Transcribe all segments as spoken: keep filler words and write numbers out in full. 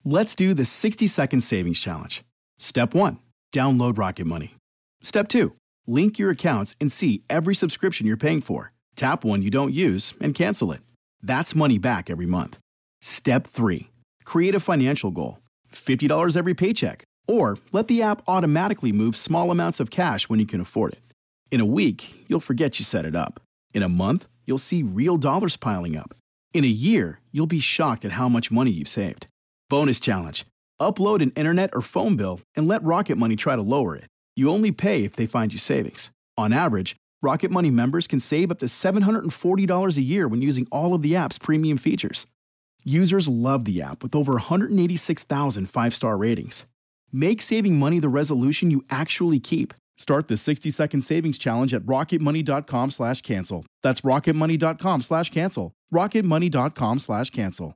Let's do the sixty second savings challenge. Step one, download Rocket Money. Step two, link your accounts and see every subscription you're paying for. Tap one you don't use and cancel it. That's money back every month. Step three, create a financial goal. fifty dollars every paycheck. Or let the app automatically move small amounts of cash when you can afford it. In a week, you'll forget you set it up. In a month, you'll see real dollars piling up. In a year, you'll be shocked at how much money you've saved. Bonus challenge. Upload an internet or phone bill and let Rocket Money try to lower it. You only pay if they find you savings. On average, Rocket Money members can save up to seven hundred forty dollars a year when using all of the app's premium features. Users love the app with over one hundred eighty-six thousand five-star ratings. Make saving money the resolution you actually keep. Start the sixty second savings challenge at rocketmoney.com slash cancel. That's rocketmoney.com slash cancel. rocketmoney.com slash cancel.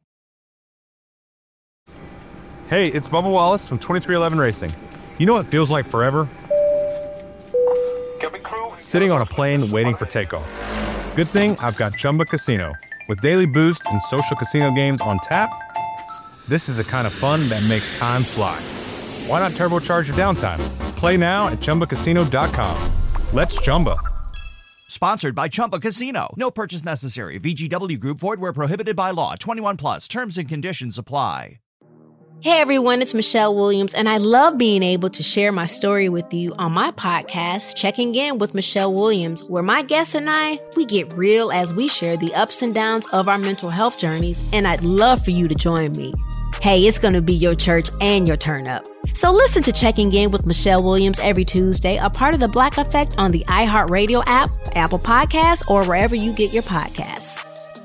Hey, it's Bubba Wallace from twenty-three eleven Racing. You know what feels like forever? Sitting on a plane waiting for takeoff. Good thing I've got Chumba Casino. With daily boost and social casino games on tap, this is the kind of fun that makes time fly. Why not turbocharge your downtime? Play now at Chumba Casino dot com. Let's Chumba. Sponsored by Chumba Casino. No purchase necessary. V G W Group. Void where prohibited by law. twenty-one plus. Terms and conditions apply. Hey everyone, it's Michelle Williams, and I love being able to share my story with you on my podcast, Checking In with Michelle Williams, where my guests and I, we get real as we share the ups and downs of our mental health journeys, and I'd love for you to join me. Hey, it's going to be your church and your turn up. So listen to Checking In with Michelle Williams every Tuesday, a part of the Black Effect on the iHeartRadio app, Apple Podcasts, or wherever you get your podcasts.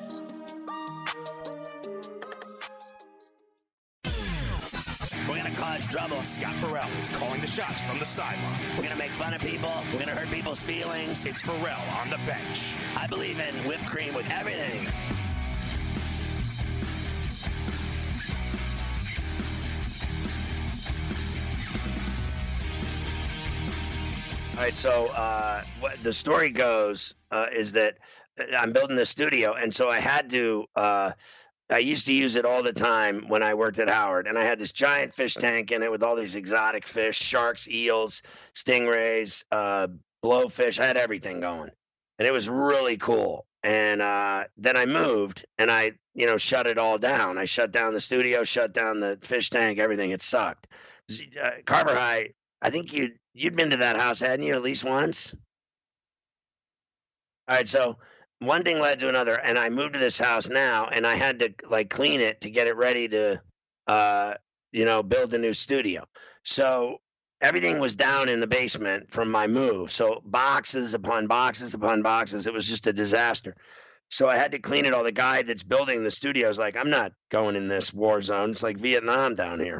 We're going to cause trouble. Scott Farrell is calling the shots from the sideline. We're going to make fun of people. We're going to hurt people's feelings. It's Farrell on the bench. I believe in whipped cream with everything. All right, so uh, what the story goes uh, is that I'm building this studio, and so I had to. Uh, I used to use it all the time when I worked at Howard, and I had this giant fish tank in it with all these exotic fish: sharks, eels, stingrays, uh, blowfish. I had everything going, and it was really cool. And uh, then I moved, and I, you know, shut it all down. I shut down the studio, shut down the fish tank, everything. It sucked. Uh, Carver High. I think you. You'd been to that house, hadn't you, at least once? All right, so one thing led to another, and I moved to this house now, and I had to, like, clean it to get it ready to, uh, you know, build a new studio. So everything was down in the basement from my move. So boxes upon boxes upon boxes. It was just a disaster. So I had to clean it all. The guy that's building the studio is like, I'm not going in this war zone. It's like Vietnam down here.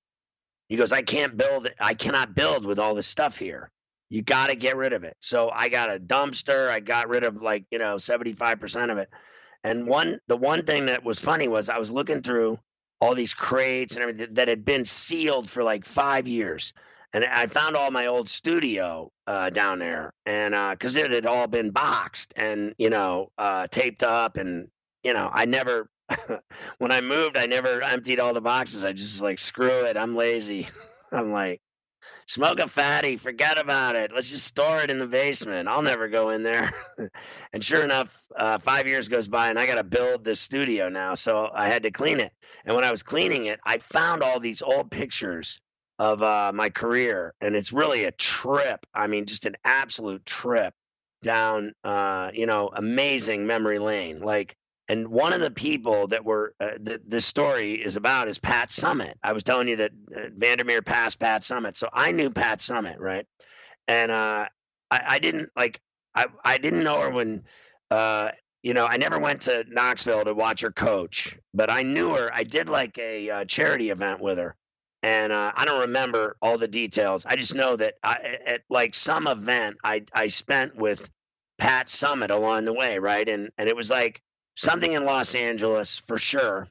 He goes, I can't build it. I cannot build with all this stuff here. You got to get rid of it. So I got a dumpster. I got rid of like, you know, seventy-five percent of it. And one, the one thing that was funny was I was looking through all these crates and everything that had been sealed for like five years. And I found all my old studio uh, down there. And uh, cause it had all been boxed and, you know, uh, taped up. And, you know, I never, when I moved, I never emptied all the boxes. I just like, screw it. I'm lazy. I'm like, smoke a fatty, forget about it. Let's just store it in the basement. I'll never go in there. And sure enough, uh, five years goes by and I got to build this studio now. So I had to clean it. And when I was cleaning it, I found all these old pictures of uh, my career. And it's really a trip. I mean, just an absolute trip down, uh, you know, amazing memory lane. Like, and one of the people that were uh, that this story is about is Pat Summitt. I was telling you that uh, Vandermeer passed Pat Summitt, so I knew Pat Summitt, right? And uh, I, I didn't like I I didn't know her when uh, you know I never went to Knoxville to watch her coach, but I knew her. I did like a uh, charity event with her, and uh, I don't remember all the details. I just know that I, at like some event I I spent with Pat Summitt along the way, right? And and it was like something in Los Angeles for sure.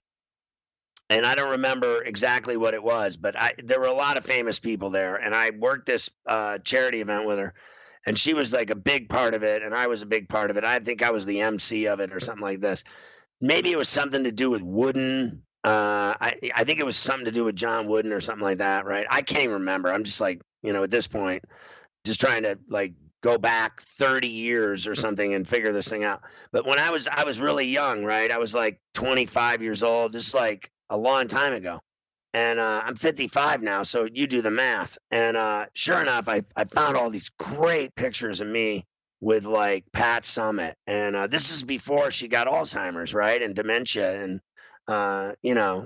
And I don't remember exactly what it was, but I, there were a lot of famous people there. And I worked this uh, charity event with her, and she was like a big part of it. And I was a big part of it. I think I was the M C of it or something like this. Maybe it was something to do with wooden Uh, I I think it was something to do with John Wooden or something like that, right? I can't even remember. I'm just like, you know, at this point, just trying to like go back thirty years or something and figure this thing out. But when I was I was really young, right? I was like twenty-five years old, just like a long time ago. And uh, I'm fifty-five now, so you do the math. And uh, sure enough, I, I found all these great pictures of me with like Pat Summitt. And uh, this is before she got Alzheimer's, right? And dementia and, uh, you know,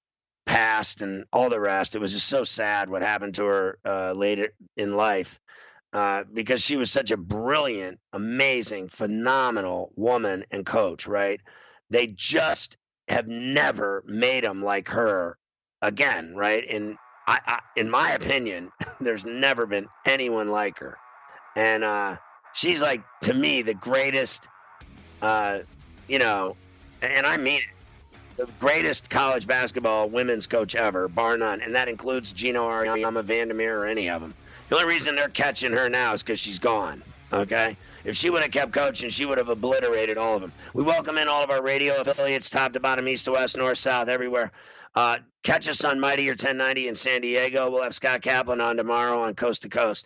passed and all the rest. It was just so sad what happened to her uh, later in life uh, because she was such a brilliant, amazing, phenomenal woman and coach, right? They just have never made them like her again, right? In I, I, in my opinion, there's never been anyone like her, and uh, she's like to me the greatest, uh, you know, and I mean it, the greatest college basketball women's coach ever, bar none, and that includes Gino Auriemma, Vandermeer, or any of them. The only reason they're catching her now is because she's gone. Okay, if she would have kept coaching, she would have obliterated all of them. We welcome in all of our radio affiliates, top to bottom, east to west, north, south, everywhere. Uh, catch us on Mighty or ten ninety in San Diego. We'll have Scott Kaplan on tomorrow on Coast to Coast.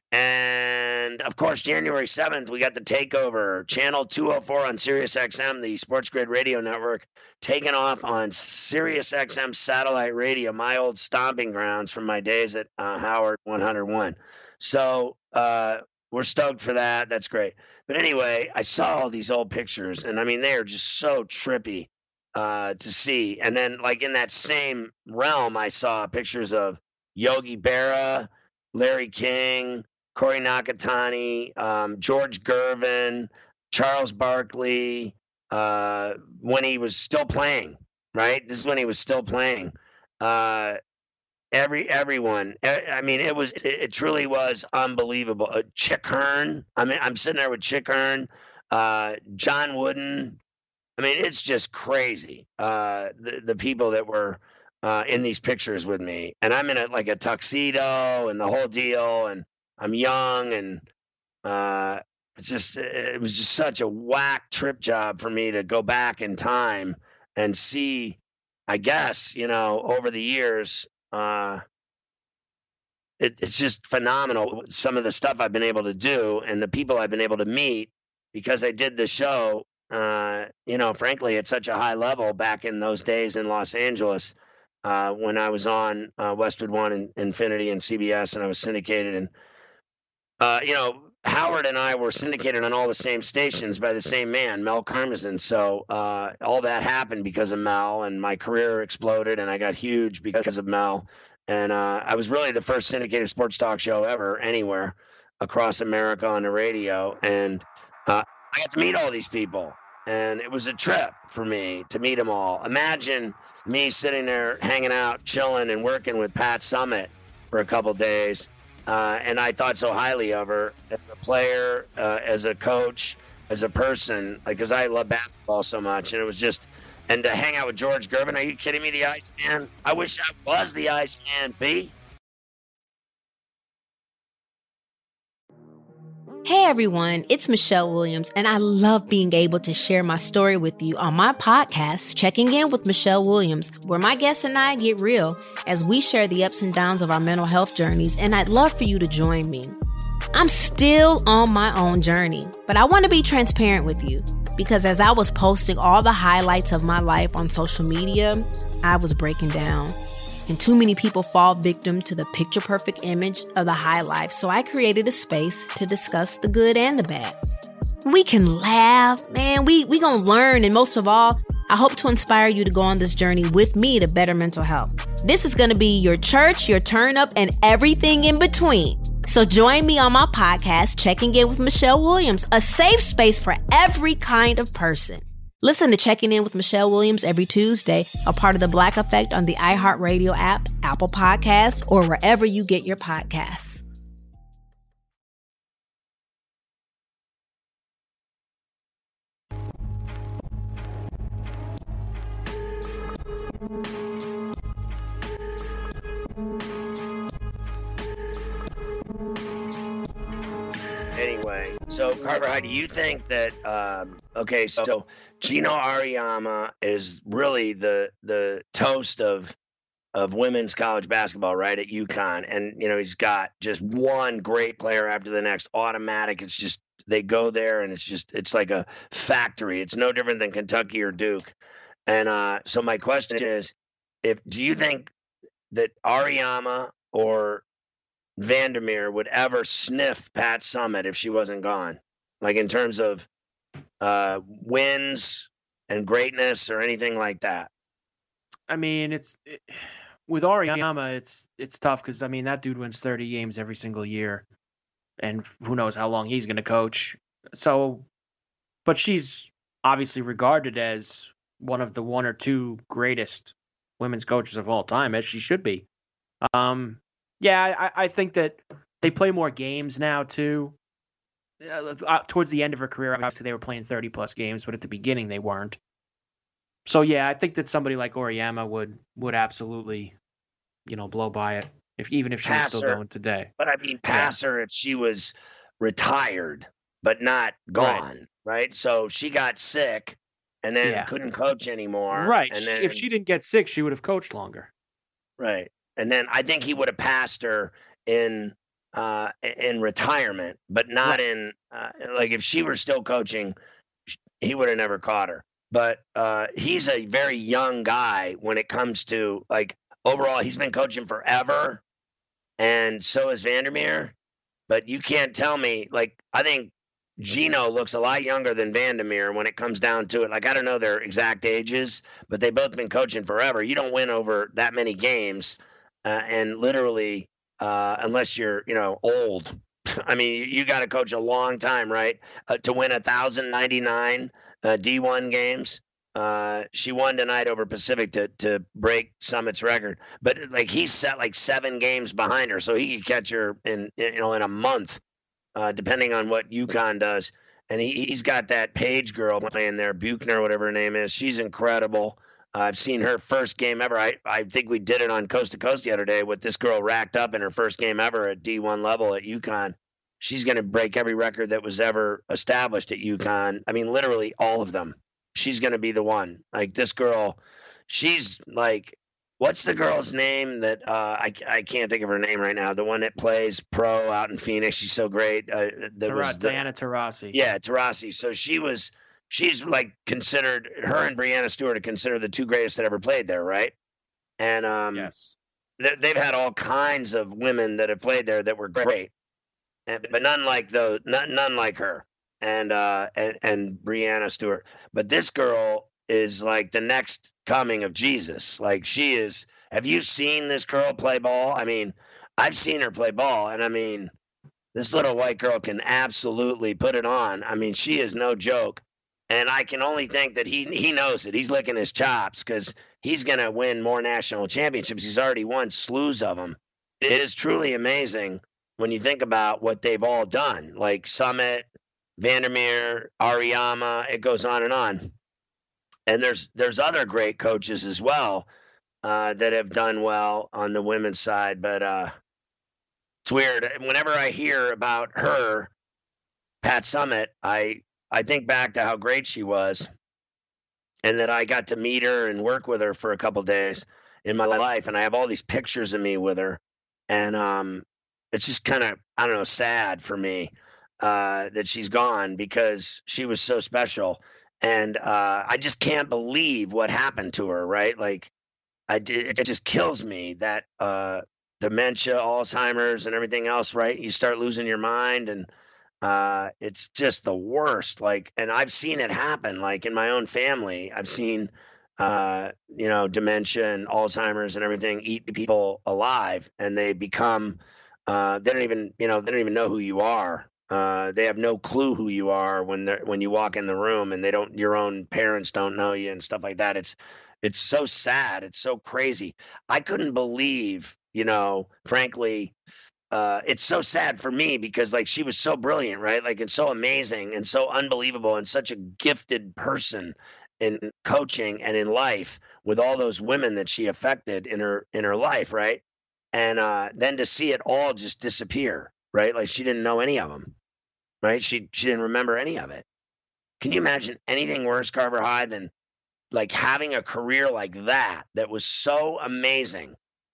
And, of course, January seventh, we got the Takeover, Channel two oh four on Sirius X M, the Sports Grid Radio Network, taking off on Sirius X M satellite radio, my old stomping grounds from my days at uh, Howard one oh one. So uh, we're stoked for that. That's great. But anyway, I saw all these old pictures, and, I mean, they are just so trippy. Uh, to see. And then like in that same realm, I saw pictures of Yogi Berra, Larry King, Corey Nakatani, um, George Gervin, Charles Barkley, uh, when he was still playing, right? This is when he was still playing. Uh, every, everyone, I mean, it was, it, it truly was unbelievable. Uh, Chick Hearn. I mean, I'm sitting there with Chick Hearn, uh, John Wooden. I mean, it's just crazy, uh, the, the people that were uh, in these pictures with me. And I'm in a, like a tuxedo and the whole deal, and I'm young, and uh, it's just it was just such a whack trip job for me to go back in time and see, I guess, you know, over the years, uh, it, it's just phenomenal, some of the stuff I've been able to do and the people I've been able to meet because I did the show. Uh, you know, frankly, at such a high level back in those days in Los Angeles, uh, when I was on uh, Westwood One and Infinity and C B S, and I was syndicated. And, uh, you know, Howard and I were syndicated on all the same stations by the same man, Mel Karmazin. So uh, all that happened because of Mel, and my career exploded, and I got huge because of Mel. And uh, I was really the first syndicated sports talk show ever anywhere across America on the radio. And uh, I got to meet all these people, and it was a trip for me to meet them all. Imagine me sitting there hanging out, chilling, and working with Pat Summitt for a couple days, uh, and I thought so highly of her as a player, uh, as a coach, as a person, because I love basketball so much, and it was just, and to hang out with George Gervin, are you kidding me, the Iceman? I wish I was the Iceman, B. Hey everyone, it's Michelle Williams, and I love being able to share my story with you on my podcast, Checking In with Michelle Williams, where my guests and I get real as we share the ups and downs of our mental health journeys, and I'd love for you to join me. I'm still on my own journey, but I want to be transparent with you because as I was posting all the highlights of my life on social media, I was breaking down. And too many people fall victim to the picture-perfect image of the high life, so I created a space to discuss the good and the bad. We can laugh, man, we we gonna learn, and most of all, I hope to inspire you to go on this journey with me to better mental health. This is gonna be your church, your turn up, and everything in between. So join me on my podcast, Checking In with Michelle Williams, a safe space for every kind of person. Listen to Checking In with Michelle Williams every Tuesday, a part of the Black Effect on the iHeartRadio app, Apple Podcasts, or wherever you get your podcasts. Anyway, So, Carver, how do you think that, um, okay, so Gino Auriemma is really the the toast of of women's college basketball, right, at UConn. And, you know, he's got just one great player after the next, automatic. It's just they go there, and it's just it's like a factory. It's no different than Kentucky or Duke. And uh, so my question is, if do you think that Auriemma or Vandermeer would ever sniff Pat Summitt if she wasn't gone, like in terms of uh, wins and greatness or anything like that? I mean, it's it, with Auriemma, it's it's tough because I mean that dude wins thirty games every single year, and who knows how long he's going to coach. So, but she's obviously regarded as one of the one or two greatest women's coaches of all time, as she should be. Um. Yeah, I, I think that they play more games now, too. Uh, towards the end of her career, obviously, they were playing thirty-plus games, but at the beginning, they weren't. So, yeah, I think that somebody like Auriemma would would absolutely, you know, blow by it, if even if she was still going today. But, I mean, pass her if she was retired, but not gone, right? right? So she got sick and then yeah. couldn't coach anymore. Right. And then, if she didn't get sick, she would have coached longer. Right. And then I think he would have passed her in uh, in retirement, but not in uh, like if she were still coaching, he would have never caught her. But uh, he's a very young guy when it comes to like overall. He's been coaching forever, and so is Vandermeer. But you can't tell me like I think Gino looks a lot younger than Vandermeer when it comes down to it. Like I don't know their exact ages, but they've both been coaching forever. You don't win over that many games. Uh, and literally, uh, unless you're, you know, old, I mean, you, you got to coach a long time, right? Uh, to win one thousand ninety-nine uh, D one games. Uh, she won tonight over Pacific to to break Summitt's record. But, like, he's set, like, seven games behind her, so he could catch her in, you know, in a month, uh, depending on what UConn does. And he, he's got that Page girl playing there, Buchner, whatever her name is. She's incredible. I've seen her first game ever. I, I think we did it on Coast to Coast the other day with this girl racked up in her first game ever at D one level at UConn. She's going to break every record that was ever established at UConn. I mean, literally all of them. She's going to be the one. Like this girl, she's like, what's the girl's name that uh, I, I can't think of her name right now. The one that plays pro out in Phoenix. She's so great. Uh, that Tar- was the, Diana Taurasi. Yeah, Taurasi. So she was – she's like considered, her and Breanna Stewart are considered the two greatest that ever played there, right? And um, yes, they, they've had all kinds of women that have played there that were great, and, but none like those, none, none like her and uh, and and Breanna Stewart. But this girl is like the next coming of Jesus. Like she is. Have you seen this girl play ball? I mean, I've seen her play ball, and I mean, this little white girl can absolutely put it on. I mean, she is no joke. And I can only think that he he knows it. He's licking his chops because he's going to win more national championships. He's already won slews of them. It is truly amazing when you think about what they've all done, like Summitt, Vandermeer, Auriemma. It goes on and on. And there's there's other great coaches as well uh, that have done well on the women's side. But uh, it's weird. Whenever I hear about her, Pat Summitt, I I think back to how great she was and that I got to meet her and work with her for a couple of days in my life. And I have all these pictures of me with her. And um, it's just kind of, I don't know, sad for me uh, that she's gone because she was so special. And uh, I just can't believe what happened to her, right? Like, I did, it just kills me that uh, dementia, Alzheimer's, and everything else, right? You start losing your mind and Uh, it's just the worst. Like, and I've seen it happen, like in my own family. I've seen, uh, you know, dementia and Alzheimer's and everything eat people alive, and they become, uh, they don't even, you know, they don't even know who you are. Uh, they have no clue who you are when they're, when you walk in the room, and they don't, your own parents don't know you and stuff like that. It's, it's so sad. It's so crazy. I couldn't believe, you know, frankly, Uh, it's so sad for me because like she was so brilliant, right? Like, and so amazing and so unbelievable and such a gifted person in coaching and in life with all those women that she affected in her, in her life. Right. And uh, then to see it all just disappear, right? Like she didn't know any of them. right? She she didn't remember any of it. Can you imagine anything worse, Carver High, than like having a career like that that was so amazing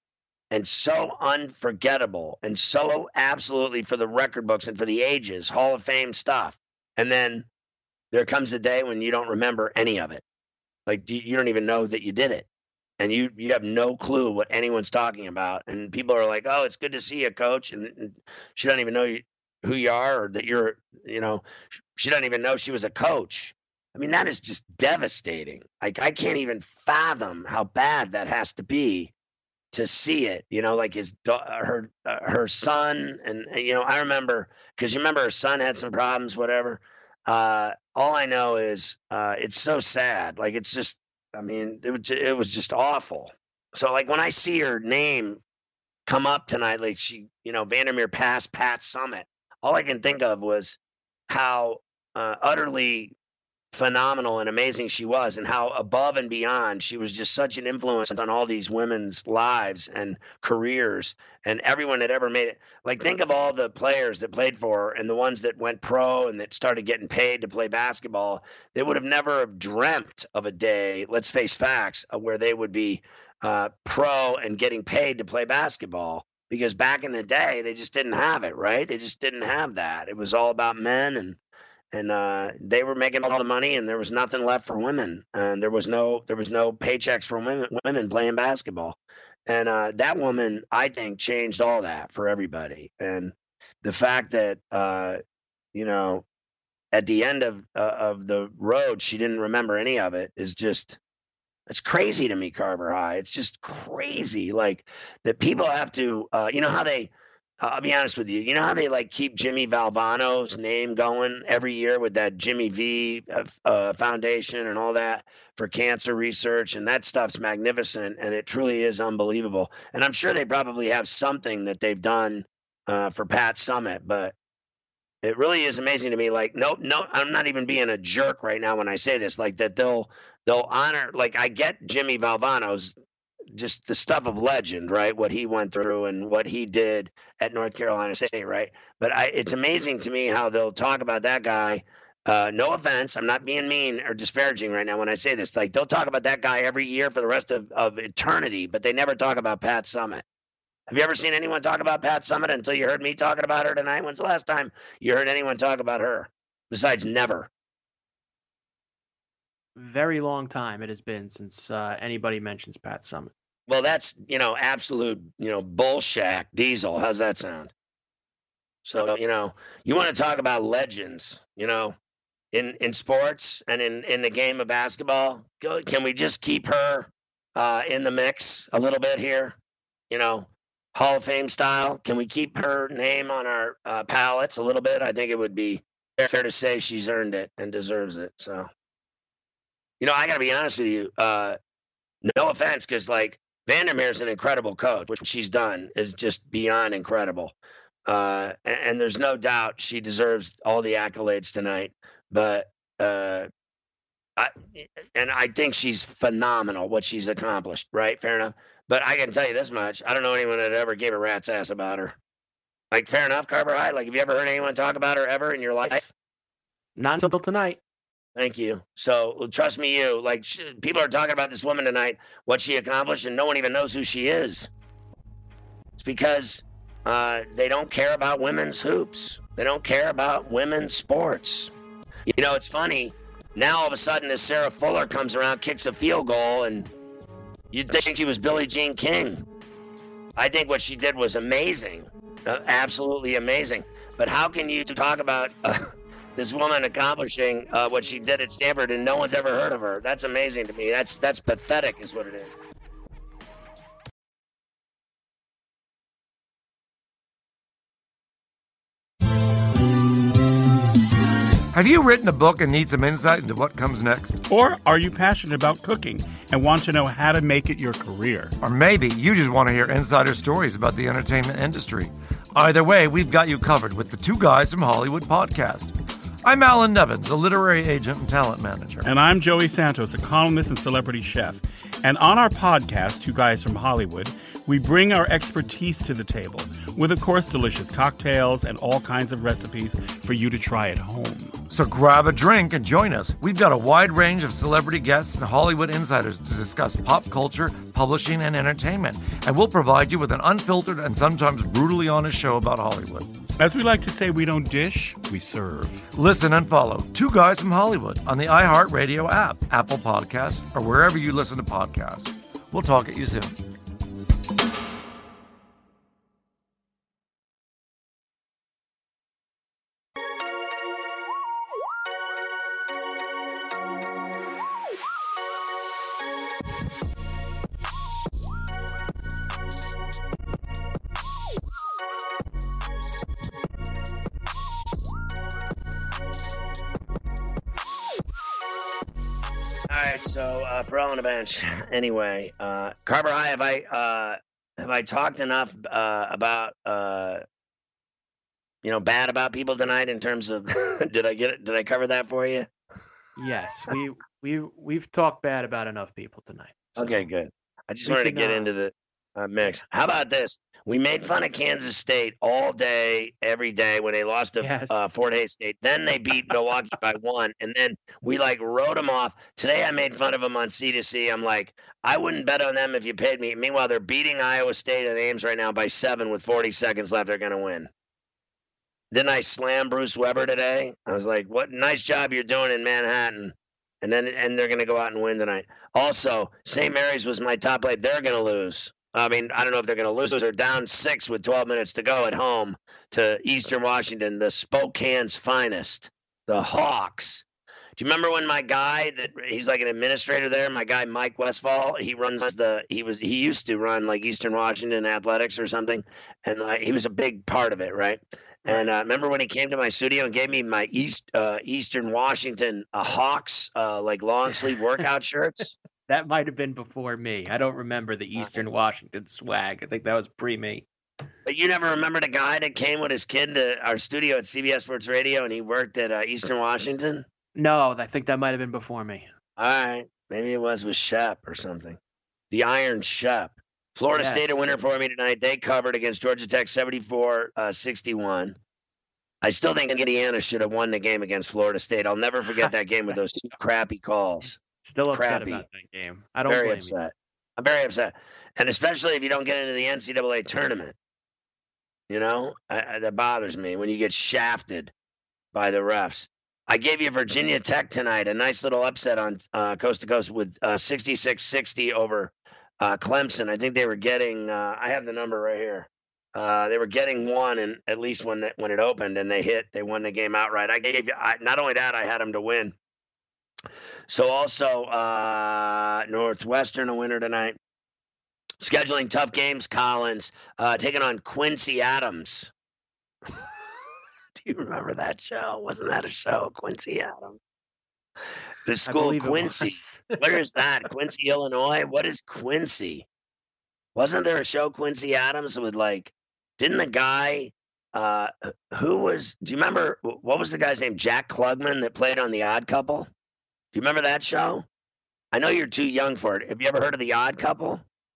and so unforgettable and so absolutely for the record books and for the ages, Hall of Fame stuff. And then there comes a day when you don't remember any of it. Like you don't even know that you did it. And you you have no clue what anyone's talking about. And people are like, oh, it's good to see you, coach. And, and she doesn't even know you, who you are or that you're, you know, she doesn't even know she was a coach. I mean, that is just devastating. Like, I can't even fathom how bad that has to be to see it, you know, like his, her, uh, her son. And, you know, I remember, because you remember her son had some problems, whatever. Uh, all I know is uh, it's so sad. Like, it's just, I mean, it was, it was just awful. So, like, when I see her name come up tonight, like she, you know, Vandermeer passed Pat Summitt, all I can think of was how uh, utterly phenomenal and amazing she was, and how above and beyond she was just such an influence on all these women's lives and careers and everyone that ever made it. Like, think of all the players that played for her and the ones that went pro and that started getting paid to play basketball. They would have never have dreamt of a day, let's face facts, where they would be uh, pro and getting paid to play basketball, because back in the day they just didn't have it, right? They just didn't have that. It was all about men, and And uh, they were making all the money, and there was nothing left for women. And there was no there was no paychecks for women women playing basketball. And uh, that woman, I think, changed all that for everybody. And the fact that uh, you know, at the end of uh, of the road, she didn't remember any of it is just, it's crazy to me, Carver High. It's just crazy, like that people have to, uh, you know how they. I'll be honest with you. You know how they like keep Jimmy Valvano's name going every year with that Jimmy V uh, Foundation and all that for cancer research, and that stuff's magnificent, and it truly is unbelievable. And I'm sure they probably have something that they've done uh, for Pat Summitt, but it really is amazing to me. Like, no, no, I'm not even being a jerk right now when I say this. Like that they'll they'll honor. Like, I get Jimmy Valvano's. Just the stuff of legend, right? What he went through and what he did at North Carolina State, right? But I, it's amazing to me how they'll talk about that guy. Uh, no offense, I'm not being mean or disparaging right now when I say this. Like, they'll talk about that guy every year for the rest of, of eternity, but they never talk about Pat Summitt. Have you ever seen anyone talk about Pat Summitt until you heard me talking about her tonight? When's the last time you heard anyone talk about her? Besides never. Very long time it has been since uh, anybody mentions Pat Summitt. Well, that's, you know, absolute, you know, bullshack diesel. How's that sound? So, you know, you want to talk about legends, you know, in, in sports and in, in the game of basketball. Can we just keep her uh, in the mix a little bit here? You know, Hall of Fame style. Can we keep her name on our uh, palettes a little bit? I think it would be fair to say she's earned it and deserves it. So, you know, I got to be honest with you. Uh, no offense, because, like, Vandermeer's an incredible coach. What she's done is just beyond incredible. Uh, and, and there's no doubt she deserves all the accolades tonight. But, uh, I, and I think she's phenomenal, what she's accomplished, right? Fair enough. But I can tell you this much. I don't know anyone that ever gave a rat's ass about her. Like, fair enough, Carver High? Like, have you ever heard anyone talk about her ever in your life? Not until tonight. Thank you. So trust me, you like sh- people are talking about this woman tonight, what she accomplished, and no one even knows who she is. It's because uh, they don't care about women's hoops. They don't care about women's sports. You know, it's funny. Now all of a sudden, this Sarah Fuller comes around, kicks a field goal, and you'd think she was Billie Jean King. I think what she did was amazing, uh, absolutely amazing. But how can you talk about Uh, this woman accomplishing uh, what she did at Stanford and no one's ever heard of her? That's amazing to me. That's that's pathetic is what it is. Have you written a book and need some insight into what comes next? Or are you passionate about cooking and want to know how to make it your career? Or maybe you just want to hear insider stories about the entertainment industry. Either way, we've got you covered with the Two Guys from Hollywood podcast. I'm Alan Nevins, a literary agent and talent manager. And I'm Joey Santos, a columnist and celebrity chef. And on our podcast, Two Guys from Hollywood, we bring our expertise to the table. with, of course, delicious cocktails and all kinds of recipes for you to try at home. So grab a drink and join us. We've got a wide range of celebrity guests and Hollywood insiders to discuss pop culture, publishing, and entertainment. And we'll provide you with an unfiltered and sometimes brutally honest show about Hollywood. As we like to say, we don't dish, we serve. Listen and follow Two Guys from Hollywood on the iHeartRadio app, Apple Podcasts, or wherever you listen to podcasts. We'll talk at you soon. So, uh, Perel on the bench. Anyway, uh, Carver High, have I uh, have I talked enough uh, about uh, you know bad about people tonight in terms of did I get it? Did I cover that for you? Yes, we we we've talked bad about enough people tonight. So okay, good. I just we wanted to can, get uh, into the uh, mix. How about this? We made fun of Kansas State all day, every day when they lost to Yes. uh, Fort Hays State. Then they beat Milwaukee by one, and then we like wrote them off. Today I made fun of them on C two C. I'm like, I wouldn't bet on them if you paid me. Meanwhile, they're beating Iowa State at Ames right now by seven with forty seconds left. They're going to win. Didn't I slam Bruce Weber today? I was like, what nice job you're doing in Manhattan. And then and they're going to go out and win tonight. Also, Saint Mary's was my top play. They're going to lose. I mean, I don't know if they're going to lose. They're down six with twelve minutes to go at home to Eastern Washington, the Spokane's finest, the Hawks. Do you remember when my guy that he's like an administrator there, my guy Mike Westfall, he runs the he was he used to run like Eastern Washington Athletics or something, and like he was a big part of it, right? And uh, remember when he came to my studio and gave me my East uh, Eastern Washington uh, Hawks uh, like long sleeve workout shirts? That might have been before me. I don't remember the Eastern Washington swag. I think that was pre me. But you never remember the guy that came with his kid to our studio at C B S Sports Radio and he worked at uh, Eastern Washington? No, I think that might have been before me. All right. Maybe it was with Shep or something. The Iron Shep. Florida Yes. State a winner for me tonight. They covered against Georgia Tech seventy-four sixty-one. I still think Indiana should have won the game against Florida State. I'll never forget that game with those two crappy calls. Still upset Crappy. about that game. I don't Very blame upset. I'm very upset. And especially if you don't get into the N C double A tournament. You know, I, I, that bothers me when you get shafted by the refs. I gave you Virginia Tech tonight, a nice little upset on uh, Coast to Coast with uh, sixty-six sixty over uh, Clemson. I think they were getting, uh, I have the number right here. Uh, they were getting one, and at least when it, when it opened and they hit, they won the game outright. I gave you, I, not only that, I had them to win. So also uh, Northwestern a winner tonight. Scheduling tough games, Collins, uh, taking on Quincy Adams. Do you remember that show? Wasn't that a show, Quincy Adams? The I school believe it Quincy. was. Where is that? Quincy, Illinois? What is Quincy? Wasn't there a show, Quincy Adams, with like, didn't the guy, uh, who was, do you remember, what was the guy's name? Jack Klugman that played on The Odd Couple? Do you remember that show? I know you're too young for it. Have you ever heard of The Odd Couple?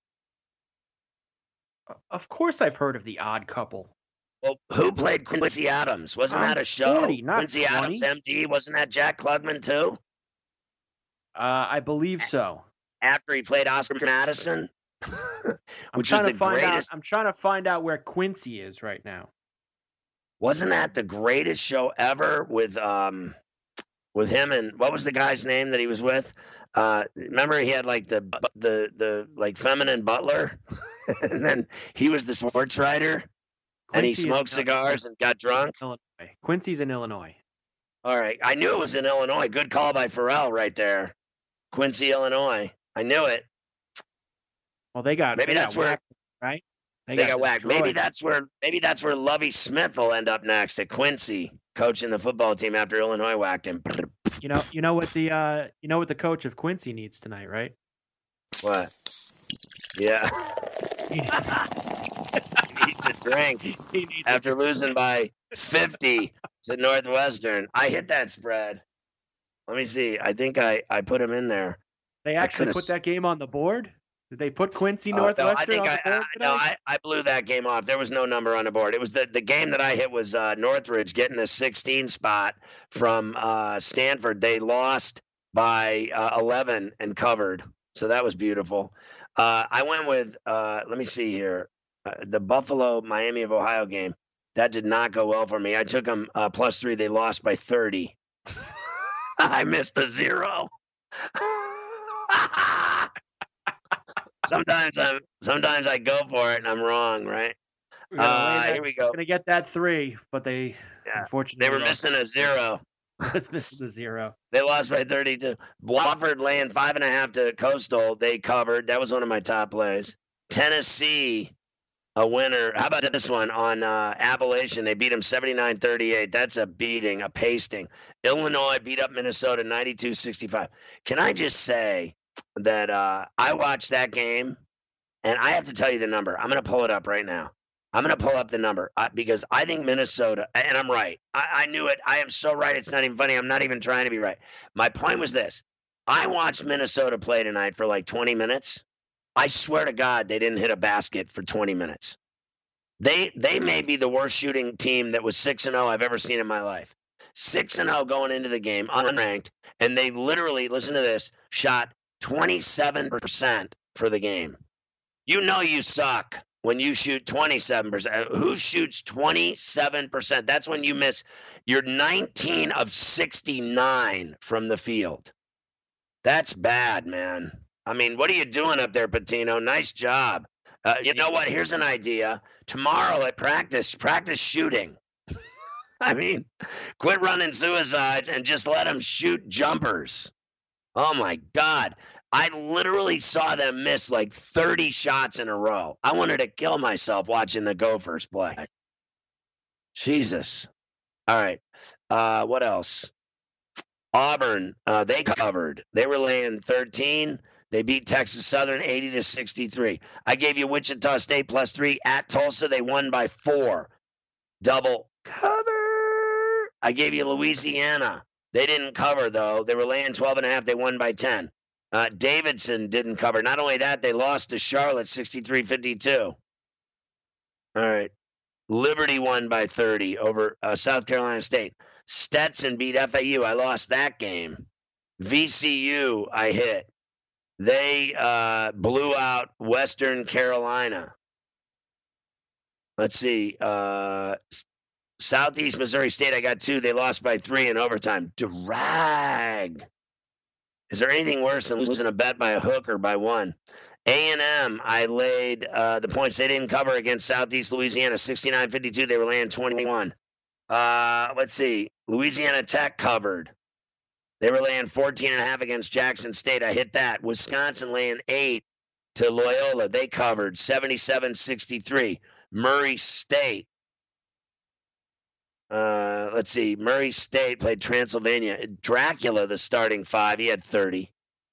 Of course I've heard of the Odd Couple. Well, who played Quincy Adams? Wasn't I'm that a show? forty, not Quincy Adams, twenty. M D. Wasn't that Jack Klugman too? Uh, I believe so. After he played Oscar Madison, I'm which was trying the to find greatest. out. I'm trying to find out where Quincy is right now. Wasn't that the greatest show ever with um with him and what was the guy's name that he was with? Uh, remember he had like the the the like feminine butler, and then he was the sports writer, and he Quincy is smoked in cigars and got drunk. Illinois. Quincy's in Illinois. All right, I knew it was in Illinois. Good call by Pharrell right there, Quincy, Illinois. I knew it. Well, they got Maybe they that's got where- whacked, right? They, got, whacked. Maybe destroyed. that's where maybe that's where Lovie Smith will end up next at Quincy, coaching the football team after Illinois whacked him. You know, you know what the uh, you know what the coach of Quincy needs tonight, right? What? Yeah, He needs, he needs a drink he needs a- after losing by fifty to Northwestern. I hit that spread. Let me see. I think I I put him in there. They actually could've put s- that game on the board. Did they put Quincy Uh, no, Northwestern I think on I, the board I today? no, I, I blew that game off. There was no number on the board. It was the, the game that I hit was uh, Northridge getting a sixteen spot from uh, Stanford. They lost by uh, eleven and covered, so that was beautiful. Uh, I went with uh, let me see here, uh, the Buffalo Miami of Ohio game. That did not go well for me. I took them uh, plus three. They lost by thirty. I missed a zero. Sometimes I'm sometimes I go for it and I'm wrong, right? Uh, here we go. Going to get that three, but they Yeah. unfortunately They were lost. missing a zero. It's missing a zero. They lost by thirty-two. Wofford laying five and a half to Coastal. They covered. That was one of my top plays. Tennessee, a winner. How about this one on uh, Appalachian? They beat them seventy-nine thirty-eight. That's a beating, a pasting. Illinois beat up Minnesota ninety-two sixty-five. Can I just say that uh, I watched that game, and I have to tell you the number. I'm going to pull it up right now. I'm going to pull up the number uh, because I think Minnesota, and I'm right. I, I knew it. I am so right. It's not even funny. I'm not even trying to be right. My point was this. I watched Minnesota play tonight for like twenty minutes. I swear to God, they didn't hit a basket for twenty minutes. They they may be the worst shooting team that was six and oh I've ever seen in my life. six and oh going into the game, unranked, and they literally, listen to this, shot twenty-seven percent for the game. You know you suck when you shoot twenty-seven percent. Who shoots twenty-seven percent? That's when you miss. You're nineteen of sixty-nine from the field. That's bad, man. I mean, what are you doing up there, Patino? Nice job. Uh, you know what? Here's an idea. Tomorrow at practice, practice shooting. I mean, quit running suicides and just let them shoot jumpers. Oh, my God. I literally saw them miss like thirty shots in a row. I wanted to kill myself watching the Gophers play. Jesus. All right. Uh, what else? Auburn, uh, they covered. They were laying thirteen. They beat Texas Southern eighty to sixty-three. I gave you Wichita State plus three at Tulsa. They won by four. Double cover. I gave you Louisiana. They didn't cover, though. They were laying twelve and a half. They won by ten. Uh, Davidson didn't cover. Not only that, they lost to Charlotte sixty-three fifty-two. All right. Liberty won by thirty over uh, South Carolina State. Stetson beat F A U. I lost that game. V C U, I hit. They uh, blew out Western Carolina. Let's see. Uh, Southeast Missouri State, I got two. They lost by three in overtime. Drag. Is there anything worse than losing a bet by a hook or by one? A and M, I laid uh, the points. They didn't cover against Southeast Louisiana, sixty-nine fifty-two. They were laying twenty-one. Uh, let's see. Louisiana Tech covered. They were laying fourteen and a half against Jackson State. I hit that. Wisconsin laying eight to Loyola. They covered seventy-seven sixty-three. Murray State. Uh, let's see. Murray State played Transylvania. Dracula, the starting five, he had thirty.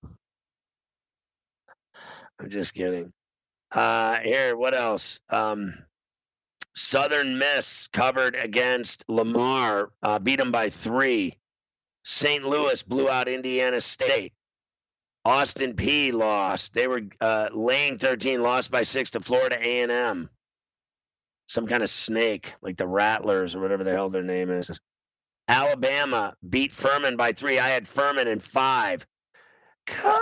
I'm just kidding. Uh, here, what else? Um, Southern Miss covered against Lamar, uh, beat them by three. Saint Louis blew out Indiana State. Austin Peay lost. They were uh, laying thirteen, lost by six to Florida A and M. Some kind of snake, like the Rattlers or whatever the hell their name is. Alabama beat Furman by three. I had Furman in five. Cover.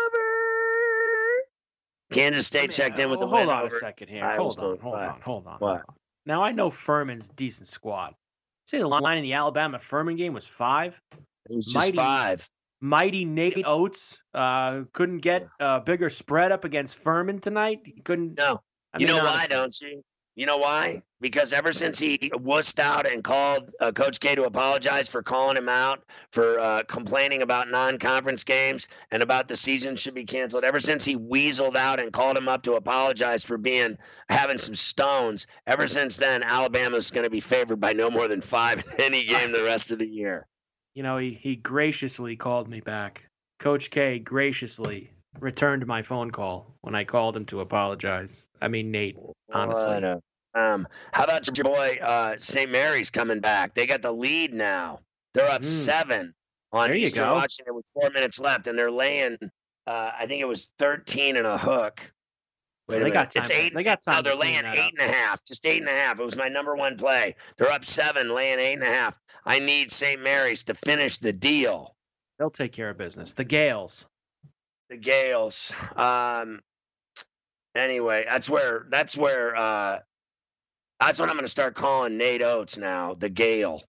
Kansas State I mean, checked in with the hold win. Hold on over. a second here. I hold still, on, hold what? on, hold on. What? Hold on. Now, I know Furman's a decent squad. Say the line in the Alabama-Furman game was five. It was just mighty, five. Mighty Nate Oates uh, couldn't get a bigger spread up against Furman tonight. He couldn't. No. I you mean, know honestly. why, don't you? You know why? Because ever since he wussed out and called uh, Coach K to apologize for calling him out for uh, complaining about non-conference games and about the season should be canceled, ever since he weaseled out and called him up to apologize for being having some stones, ever since then, Alabama's going to be favored by no more than five in any game the rest of the year. You know, he, he graciously called me back. Coach K graciously returned my phone call when I called him to apologize. I mean, Nate, honestly. What a, um, how about your boy uh, Saint Mary's coming back? They got the lead now. They're up mm. seven on there Eastern you go. Washington with four minutes left, and they're laying, uh, I think it was thirteen and a hook. Wait a they minute. got time. It's eight. They got time. No, they're to clean laying that eight up. and a half. Just eight and a half. It was my number one play. They're up seven, laying eight and a half. I need Saint Mary's to finish the deal. They'll take care of business. The Gales. The Gales. Um. Anyway, that's where. That's where. Uh. That's what I'm going to start calling Nate Oates now. The Gale.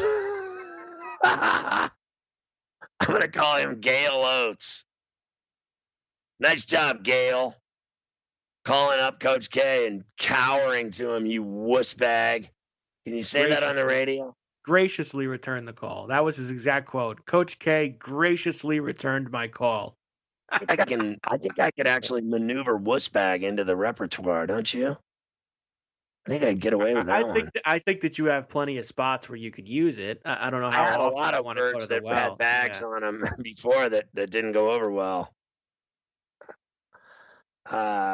I'm going to call him Gale Oates. Nice job, Gale. Calling up Coach K and cowering to him, you wuss bag. Can you say that on the radio? Graciously returned the call. That was his exact quote. Coach K graciously returned my call. I think I can. I think I could actually maneuver wuss bag into the repertoire, don't you? I think I'd get away with that I one. think th- I think that you have plenty of spots where you could use it. I, I don't know how I had a often lot you of want to go words to the that well. had bags Yeah. on them before that, that didn't go over well. Uh,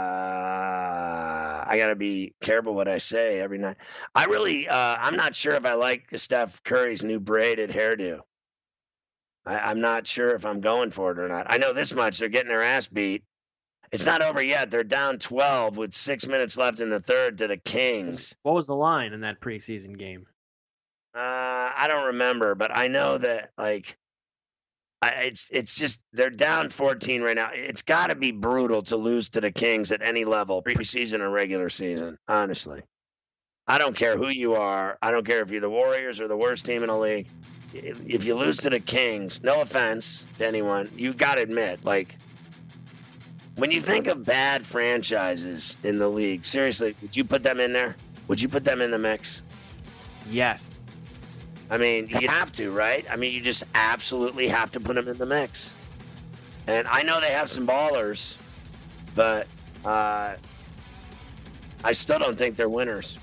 I got to be careful what I say every night. I really, uh, I'm not sure if I like Steph Curry's new braided hairdo. I, I'm not sure if I'm going for it or not. I know this much. They're getting their ass beat. It's not over yet. They're down twelve with six minutes left in the third to the Kings. What was the line in that preseason game? Uh, I don't remember, but I know that, like, I, it's it's just they're down fourteen right now. It's got to be brutal to lose to the Kings at any level, preseason or regular season, honestly. I don't care who you are. I don't care if you're the Warriors or the worst team in the league. If, if you lose to the Kings, no offense to anyone, you got to admit, like, when you think of bad franchises in the league, seriously, would you put them in there? Would you put them in the mix? Yes. I mean, you have to, right? I mean, you just absolutely have to put them in the mix. And I know they have some ballers, but uh, I still don't think they're winners.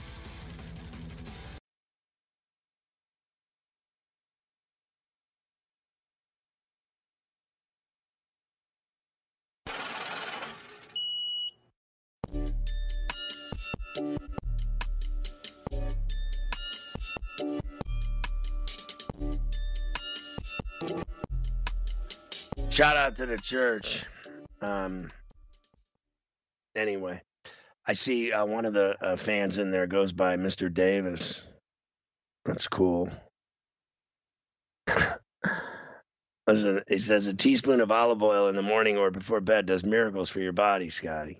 Shout out to the church. Um, anyway, I see uh, one of the uh, fans in there goes by Mister Davis. That's cool. Listen, he says a teaspoon of olive oil in the morning or before bed does miracles for your body, Scotty.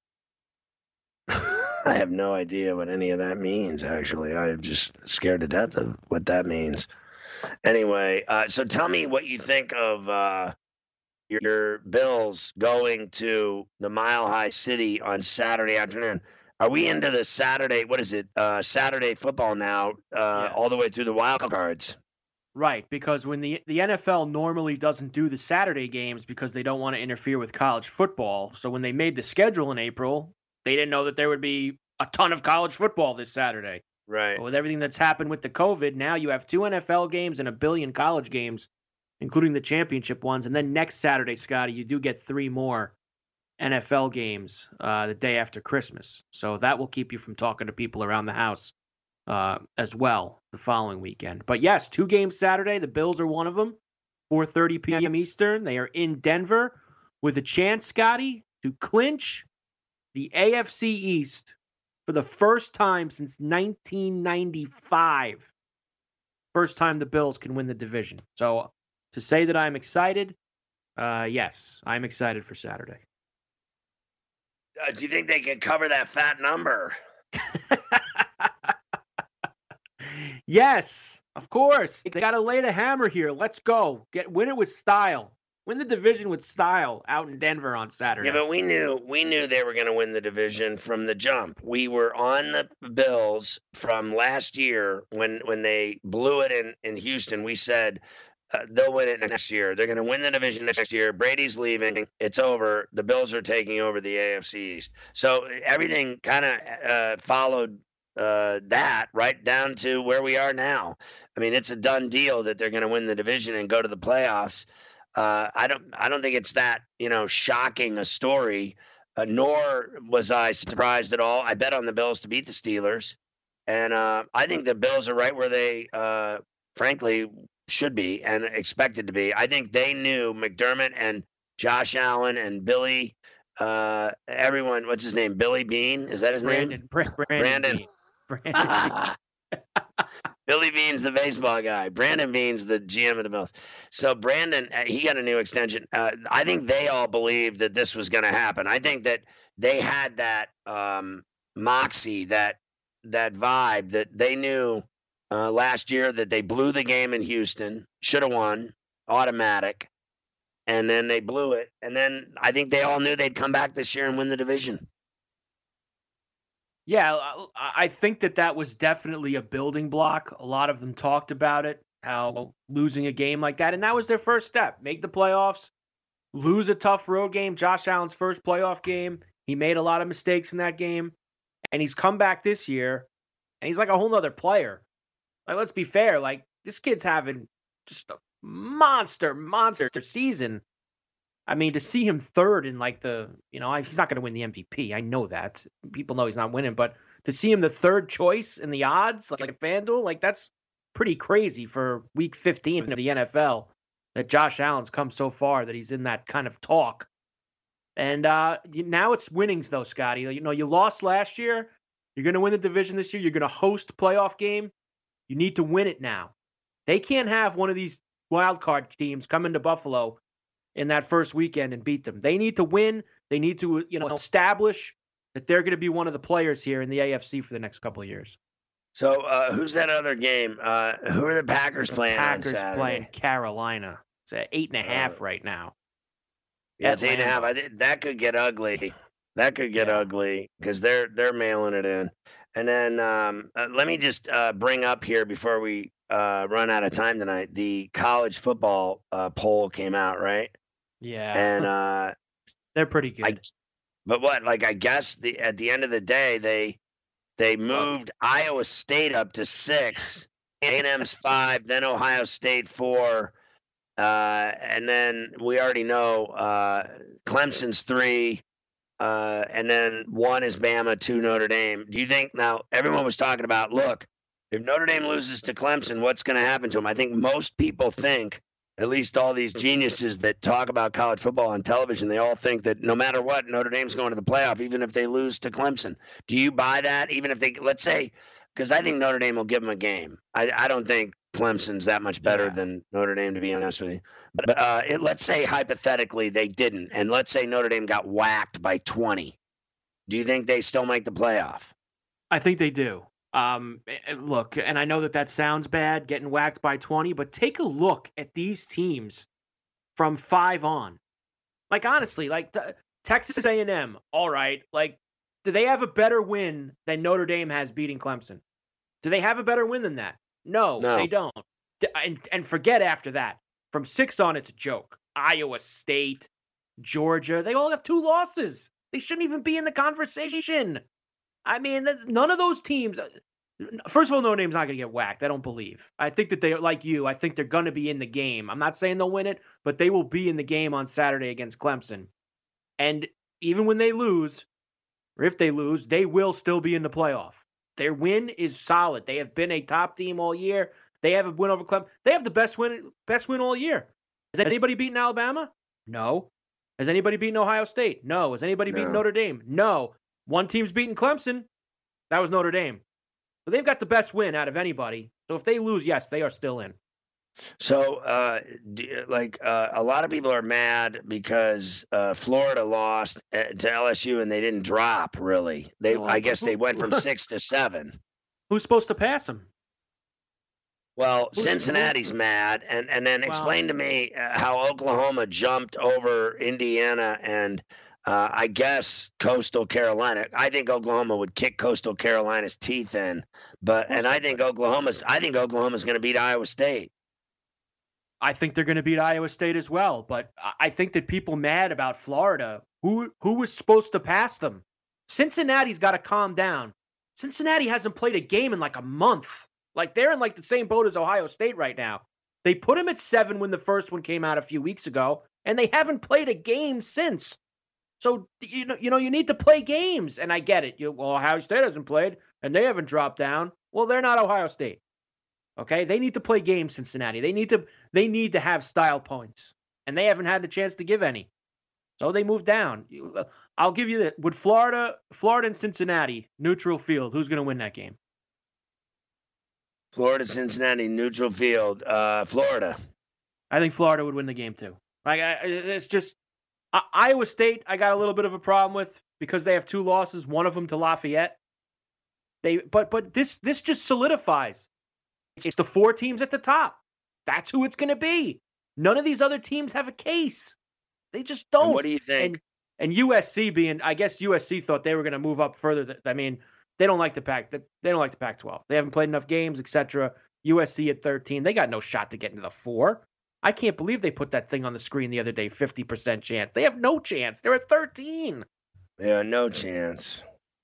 I have no idea what any of that means, actually. I'm just scared to death of what that means. Anyway, uh, so tell me what you think of uh, your Bills going to the Mile High City on Saturday afternoon. Are we into the Saturday, what is it, uh, Saturday football now, uh, Yes. all the way through the wild cards? Right, because when the the N F L normally doesn't do the Saturday games because they don't want to interfere with college football. So when they made the schedule in April, they didn't know that there would be a ton of college football this Saturday. Right. But with everything that's happened with the COVID, now you have two N F L games and a billion college games, including the championship ones. And then next Saturday, Scotty, you do get three more N F L games uh, the day after Christmas. So that will keep you from talking to people around the house uh, as well the following weekend. But yes, two games Saturday. The Bills are one of them. four thirty p.m. Eastern. They are in Denver with a chance, Scotty, to clinch the A F C East for the first time since nineteen ninety-five. First time the Bills can win the division. So to say that I'm excited, uh, yes, I'm excited for Saturday. Uh, do you think they can cover that fat number? Yes, of course. They got to lay the hammer here. Let's go. Get win it with style. Win the division with style out in Denver on Saturday. Yeah, but we knew we knew they were going to win the division from the jump. We were on the Bills from last year when when they blew it in, in Houston. We said uh, they'll win it next year. They're going to win the division next year. Brady's leaving. It's over. The Bills are taking over the A F C East. So everything kind of uh, followed uh, that right down to where we are now. I mean, it's a done deal that they're going to win the division and go to the playoffs. Uh, I don't. I don't think it's that you know shocking a story. Uh, nor was I surprised at all. I bet on the Bills to beat the Steelers, and uh, I think the Bills are right where they, uh, frankly, should be and expected to be. I think they knew McDermott and Josh Allen and Billy uh, everyone, what's his name? Billy Bean? Is that his Brandon, name? Br- Brandon. Brandon. Brandon Bean. Billy Bean's the baseball guy. Brandon Bean's the G M of the Bills. So Brandon, he got a new extension. Uh, I think they all believed that this was going to happen. I think that they had that um, moxie, that that vibe that they knew uh, last year that they blew the game in Houston, should have won, automatic, and then they blew it. And then I think they all knew they'd come back this year and win the division. Yeah, I think that that was definitely a building block. A lot of them talked about it, how losing a game like that, and that was their first step. Make the playoffs, lose a tough road game. Josh Allen's first playoff game. He made a lot of mistakes in that game, and he's come back this year, and he's like a whole nother player. Like, let's be fair. Like, this kid's having just a monster, monster season. I mean, to see him third in like the, you know, he's not going to win the M V P. I know that. People know he's not winning, but to see him the third choice in the odds, like, like FanDuel, like that's pretty crazy for week fifteen of the N F L that Josh Allen's come so far that he's in that kind of talk. And uh, now it's winnings though, Scotty. You know, you lost last year. You're going to win the division this year. You're going to host a playoff game. You need to win it now. They can't have one of these wild card teams come into Buffalo in that first weekend and beat them. They need to win. They need to, you know, establish that they're going to be one of the players here in the A F C for the next couple of years. So uh, who's that other game? Uh, who are the Packers the playing Packers on Saturday? playing Carolina. It's at eight and a half uh, right now. Yeah, it's eight and a half. I th- that could get ugly. That could get yeah. ugly because they're they're mailing it in. And then um, uh, let me just uh, bring up here before we uh, run out of time tonight. The college football uh, poll came out, right? Yeah. And uh, they're pretty good. I, but what? Like, I guess the at the end of the day, they they moved oh. Iowa State up to six, A and M's five, then Ohio State four, uh, and then we already know uh, Clemson's three. Uh, and then one is Bama, two Notre Dame. Do you think now everyone was talking about, look, if Notre Dame loses to Clemson, what's going to happen to them? I think most people think, at least all these geniuses that talk about college football on television, they all think that no matter what, Notre Dame's going to the playoff, even if they lose to Clemson. Do you buy that? Even if they, let's say, because I think Notre Dame will give them a game. I, I don't think Clemson's that much better yeah. than Notre Dame, to be honest with you. But, but uh, it, let's say hypothetically they didn't, and let's say Notre Dame got whacked by twenty. Do you think they still make the playoff? I think they do. Um, look, and I know that that sounds bad, getting whacked by twenty, but take a look at these teams from five on. Like, honestly, like t- Texas A and M, all right. Like, do they have a better win than Notre Dame has beating Clemson? Do they have a better win than that? No, no, they don't. And, and forget after that. From six on, it's a joke. Iowa State, Georgia, they all have two losses. They shouldn't even be in the conversation. I mean, none of those teams. First of all, Notre Dame's not going to get whacked. I don't believe. I think that they, like you, I think they're going to be in the game. I'm not saying they'll win it, but they will be in the game on Saturday against Clemson. And even when they lose, or if they lose, they will still be in the playoff. Their win is solid. They have been a top team all year. They have a win over Clemson. They have the best win, best win all year. Has anybody beaten Alabama? No. Has anybody beaten Ohio State? No. Has anybody no. beaten Notre Dame? No. One team's beaten Clemson. That was Notre Dame. But they've got the best win out of anybody. So if they lose, yes, they are still in. So, uh, like, uh, a lot of people are mad because uh, Florida lost to L S U and they didn't drop, really. They, well, I guess they went from six to seven. Who's supposed to pass them? Well, Who's Cincinnati's who? mad. And, and then wow. explain to me how Oklahoma jumped over Indiana and uh, I guess Coastal Carolina. I think Oklahoma would kick Coastal Carolina's teeth in. But and I think Oklahoma's I think Oklahoma's going to beat Iowa State. I think they're going to beat Iowa State as well, but I think that people mad about Florida, who who was supposed to pass them? Cincinnati's got to calm down. Cincinnati hasn't played a game in like a month. Like, they're in like the same boat as Ohio State right now. They put them at seven when the first one came out a few weeks ago, and they haven't played a game since. So, you know, you know, you need to play games, and I get it. You, well, Ohio State hasn't played, and they haven't dropped down. Well, they're not Ohio State. Okay, they need to play games, Cincinnati. They need to they need to have style points, and they haven't had the chance to give any. So they moved down. I'll give you that. Would Florida, Florida and Cincinnati, neutral field, who's going to win that game? Florida, Cincinnati, neutral field. Uh, Florida. I think Florida would win the game too. Like I, it's just uh, Iowa State. I got a little bit of a problem with because they have two losses. One of them to Lafayette. They, but but this this just solidifies. It's the four teams at the top. That's who it's going to be. None of these other teams have a case. They just don't. And what do you think? And, and U S C being, I guess U S C thought they were going to move up further. I mean, they don't like the Pac. They don't like the Pac twelve. They haven't played enough games, et cetera. U S C at thirteen. They got no shot to get into the four. I can't believe they put that thing on the screen the other day. fifty percent chance. They have no chance. They're at thirteen. Yeah, no chance.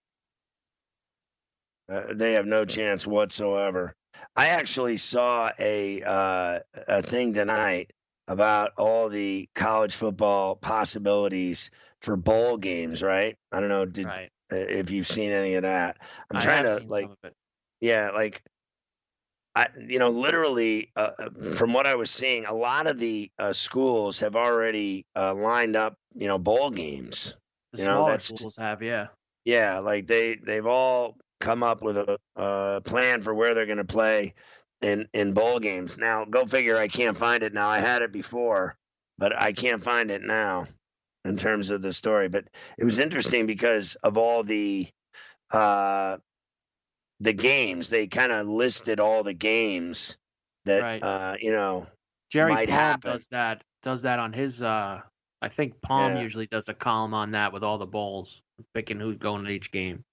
Uh, they have no chance whatsoever. I actually saw a uh, a thing tonight about all the college football possibilities for bowl games, right? I don't know did, right. if you've seen any of that. I'm I trying have to seen like, some of it. yeah, like, I you know, literally uh, from what I was seeing, a lot of the uh, schools have already uh, lined up, you know, bowl games. The you know, smaller that's schools have, yeah. Yeah, like they they've all come up with a, a plan for where they're going to play in in bowl games. Now, go figure. I can't find it now. I had it before, but I can't find it now in terms of the story. But it was interesting because of all the uh, the games. They kind of listed all the games that Right. uh, you know Jerry might Palm happen. does that. Does that on his. Uh, I think Palm Yeah. usually does a column on that with all the bowls, picking who's going to each game.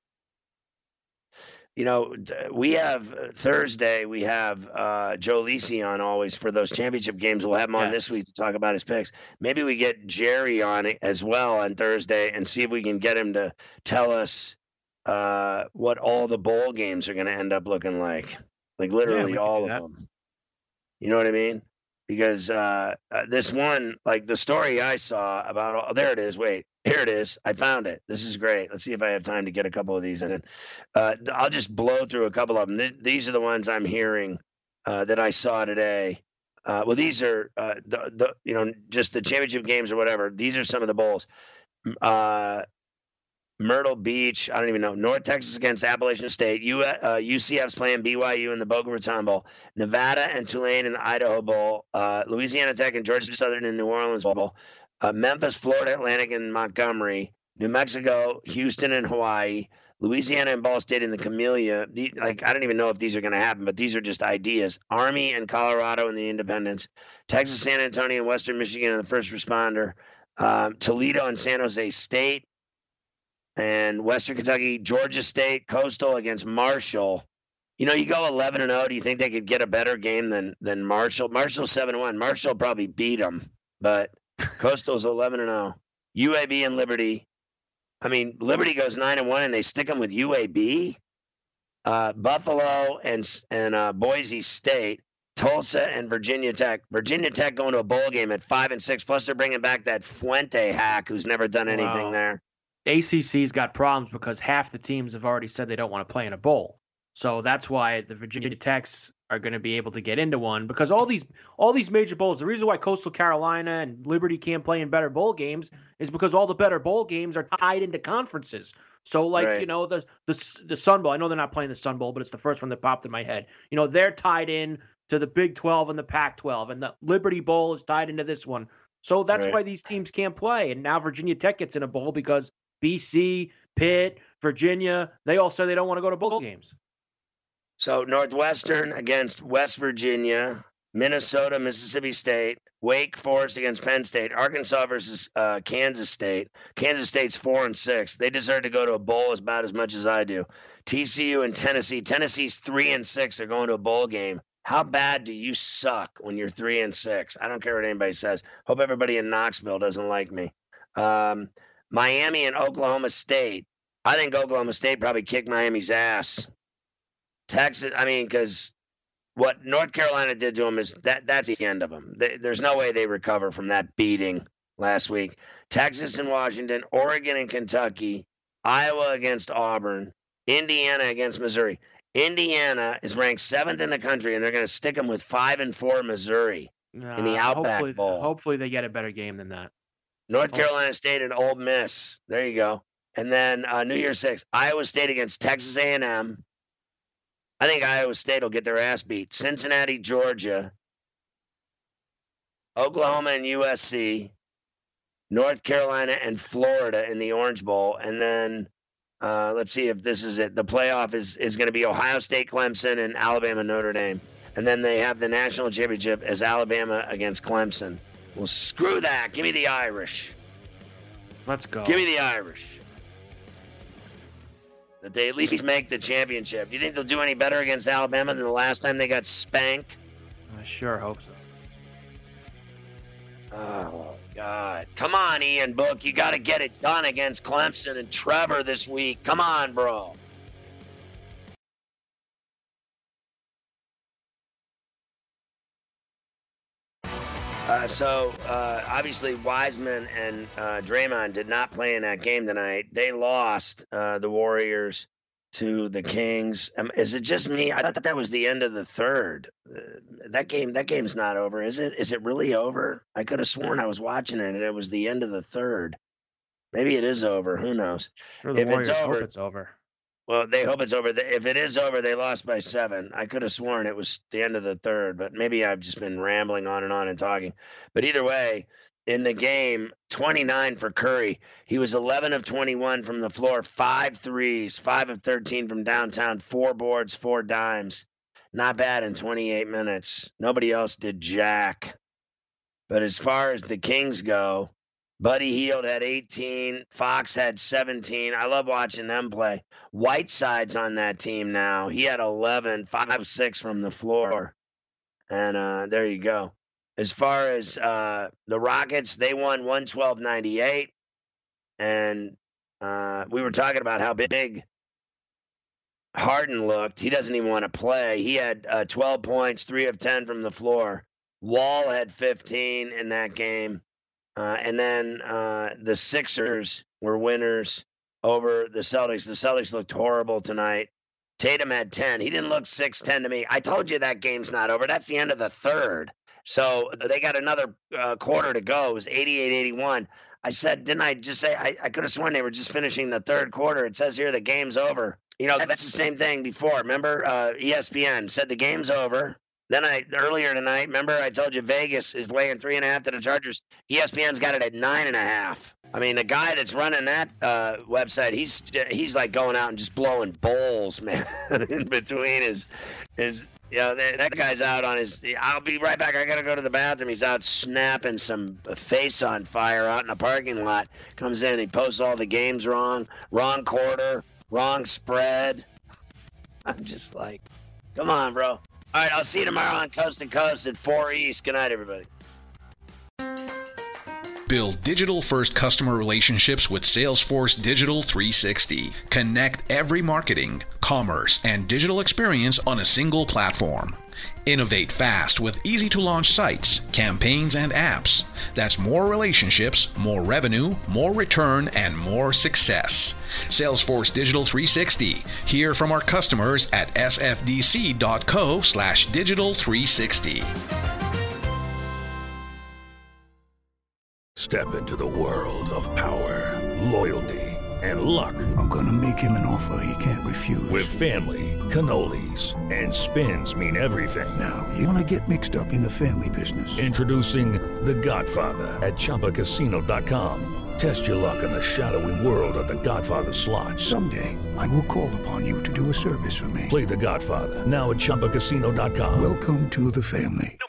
You know, d- we have uh, Thursday. We have uh, Joe Lisi on always for those championship games. We'll have him on this Yes. week to talk about his picks. Maybe we get Jerry on it as well on Thursday and see if we can get him to tell us uh, what all the bowl games are going to end up looking like. Like literally we can all do of that. them. You know what I mean? Because uh, uh, this one, like the story I saw about, all, there it is. Wait, here it is. I found it. This is great. Let's see if I have time to get a couple of these in. Uh, I'll just blow through a couple of them. Th- these are the ones I'm hearing uh, that I saw today. Uh, well, these are uh, the, the you know just the championship games or whatever. These are some of the bowls. Uh, Myrtle Beach, I don't even know. North Texas against Appalachian State. U, uh, U C F's playing B Y U in the Boca Raton Bowl. Nevada and Tulane in the Idaho Bowl. Uh, Louisiana Tech and Georgia Southern in New Orleans Bowl. Uh, Memphis, Florida Atlantic and Montgomery. New Mexico, Houston and Hawaii. Louisiana and Ball State in the Camellia. The, like I don't even know if these are going to happen, but these are just ideas. Army and Colorado in the Independence. Texas, San Antonio, and Western Michigan in the First Responder. Um, Toledo and San Jose State. And Western Kentucky, Georgia State, Coastal against Marshall. You know, you go eleven and oh. Do you think they could get a better game than than Marshall? Marshall's seven and one. Marshall probably beat them, but Coastal's eleven and oh. U A B and Liberty. I mean, Liberty goes nine and one, and they stick them with U A B. Uh, Buffalo and and uh, Boise State, Tulsa and Virginia Tech. Virginia Tech going to a bowl game at five and six. Plus, they're bringing back that Fuente hack who's never done anything Wow. there. A C C's got problems because half the teams have already said they don't want to play in a bowl. So that's why the Virginia Techs are going to be able to get into one because all these all these major bowls, the reason why Coastal Carolina and Liberty can't play in better bowl games is because all the better bowl games are tied into conferences. So like, Right. you know, the the the Sun Bowl, I know they're not playing the Sun Bowl, but it's the first one that popped in my head. You know, they're tied in to the Big twelve and the Pac twelve, and the Liberty Bowl is tied into this one. So that's Right. why these teams can't play. And now Virginia Tech gets in a bowl because B C, Pitt, Virginia, they all say they don't want to go to bowl games. So Northwestern against West Virginia, Minnesota, Mississippi State, Wake Forest against Penn State, Arkansas versus uh, Kansas State. Kansas State's four and six. They deserve to go to a bowl as about as much as I do. T C U and Tennessee. Tennessee's three and six. They're going to a bowl game. How bad do you suck when you're three and six? I don't care what anybody says. Hope everybody in Knoxville doesn't like me. Um, Miami and Oklahoma State. I think Oklahoma State probably kicked Miami's ass. Texas, I mean, because what North Carolina did to them is that that's the end of them. They, there's no way they recover from that beating last week. Texas and Washington, Oregon and Kentucky, Iowa against Auburn, Indiana against Missouri. Indiana is ranked seventh in the country, and they're going to stick them with five and four Missouri in the Uh, Outback hopefully, Bowl. hopefully they get a better game than that. North Carolina State and Ole Miss. There you go. And then uh, New Year's Six, Iowa State against Texas A and M. I think Iowa State will get their ass beat. Cincinnati, Georgia. Oklahoma and U S C. North Carolina and Florida in the Orange Bowl. And then uh, let's see if this is it. The playoff is, is going to be Ohio State, Clemson, and Alabama, Notre Dame. And then they have the national championship as Alabama against Clemson. Well, screw that. Give me the Irish. Let's go. Give me the Irish. That they at least make the championship. Do you think they'll do any better against Alabama than the last time they got spanked? I sure hope so. Oh, God. Come on, Ian Book. You got to get it done against Clemson and Trevor this week. Come on, bro. Uh, so, uh, obviously, Wiseman and uh, Draymond did not play in that game tonight. They lost uh, the Warriors to the Kings. Um, is it just me? I thought that, that was the end of the third. Uh, that game, that game's not over, is it? Is it really over? I could have sworn I was watching it and it was the end of the third. Maybe it is over. Who knows? Sure, the if Warriors it's over, hope it's over. Well, they hope it's over. If it is over, they lost by seven. I could have sworn it was the end of the third, but maybe I've just been rambling on and on and talking. But either way, in the game, twenty-nine for Curry. He was eleven of twenty-one from the floor, five threes, five of thirteen from downtown, four boards, four dimes. Not bad in twenty-eight minutes. Nobody else did jack. But as far as the Kings go, Buddy Hield had eighteen. Fox had seventeen. I love watching them play. Whiteside's on that team now. He had eleven, five, six from the floor. And uh, there you go. As far as uh, the Rockets, they won one twelve ninety-eight. And uh, we were talking about how big Harden looked. He doesn't even want to play. He had uh, twelve points, three of ten from the floor. Wall had fifteen in that game. Uh, and then uh, the Sixers were winners over the Celtics. The Celtics looked horrible tonight. Tatum had ten. He didn't look six ten to me. I told you that game's not over. That's the end of the third. So they got another uh, quarter to go. It was eighty-eight eighty-one. I said, didn't I just say, I, I could have sworn they were just finishing the third quarter. It says here the game's over. You know, that's the same thing before. Remember, uh, E S P N said the game's over. Then I earlier tonight, remember I told you Vegas is laying three and a half to the Chargers. E S P N's got it at nine and a half. I mean, the guy that's running that uh, website, he's he's like going out and just blowing bowls, man, in between his his. You know, that, that guy's out on his. I'll be right back. I gotta go to the bathroom. He's out snapping some face on fire out in the parking lot. Comes in, he posts all the games wrong, wrong quarter, wrong spread. I'm just like, come on, bro. All right, I'll see you tomorrow on Coast to Coast at four East. Good night, everybody. Build digital-first customer relationships with Salesforce Digital three sixty. Connect every marketing, commerce, and digital experience on a single platform. Innovate fast with easy-to-launch sites, campaigns, and apps. That's more relationships, more revenue, more return, and more success. Salesforce Digital three sixty. Hear from our customers at sfdc.co slash digital 360. Step into the world of power, loyalty, and luck. I'm gonna make him an offer he can't refuse. With family, cannolis, and spins mean everything. Now, you wanna get mixed up in the family business. Introducing The Godfather at Chumba Casino dot com. Test your luck in the shadowy world of The Godfather slot. Someday, I will call upon you to do a service for me. Play The Godfather now at Chumba Casino dot com. Welcome to the family.